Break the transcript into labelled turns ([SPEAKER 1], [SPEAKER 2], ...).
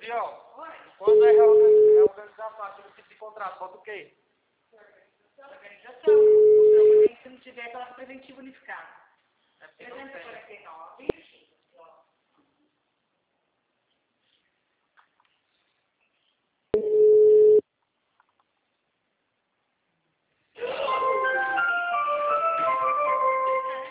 [SPEAKER 1] aqui, ó. Quando é reorganizar a parte do tipo de contrato, bota o quê?
[SPEAKER 2] Organização. Se não tiver